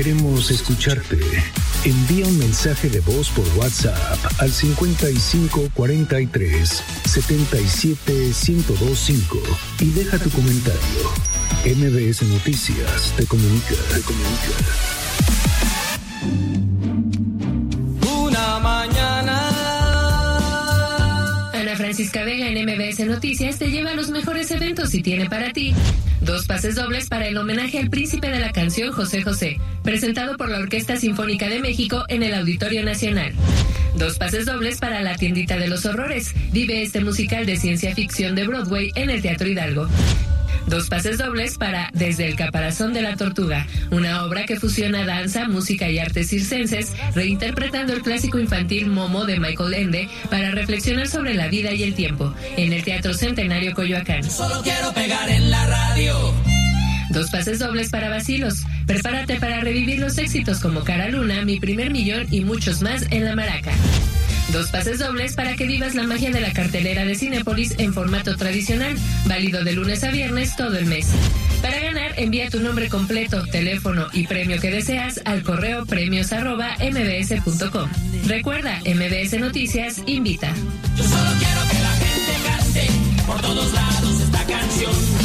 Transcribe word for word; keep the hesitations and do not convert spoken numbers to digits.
Queremos escucharte. Envía un mensaje de voz por WhatsApp al cincuenta y cinco cuarenta y tres setenta y siete ciento veinticinco y deja tu comentario. M B S Noticias te comunica, te comunica. Una mañana. Ana Francisca Vega en M B S Noticias te lleva a los mejores eventos y tiene para ti dos pases dobles para el homenaje al príncipe de la canción José José, presentado por la Orquesta Sinfónica de México en el Auditorio Nacional. Dos pases dobles para La Tiendita de los Horrores, vive este musical de ciencia ficción de Broadway en el Teatro Hidalgo. Dos pases dobles para Desde el Caparazón de la Tortuga, una obra que fusiona danza, música y artes circenses, reinterpretando el clásico infantil Momo de Michael Ende para reflexionar sobre la vida y el tiempo, en el Teatro Centenario Coyoacán. Solo quiero pegar en la radio. Dos pases dobles para Bacilos. Prepárate para revivir los éxitos como Cara Luna, Mi Primer Millón y muchos más en La Maraca. Dos pases dobles para que vivas la magia de la cartelera de Cinépolis en formato tradicional, válido de lunes a viernes todo el mes. Para ganar, envía tu nombre completo, teléfono y premio que deseas al correo premios arroba mbs punto com. Recuerda, M B S Noticias invita. Yo solo quiero que la gente cante por todos lados.